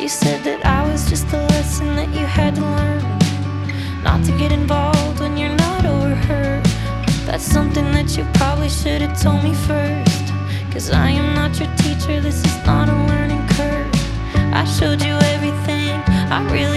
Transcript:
You said that I was just a lesson that you had to learn, not to get involved when you're not overheard. That's something that you probably should have told me first, 'cause I am not your teacher, this is not a learning curve. I showed you everything I really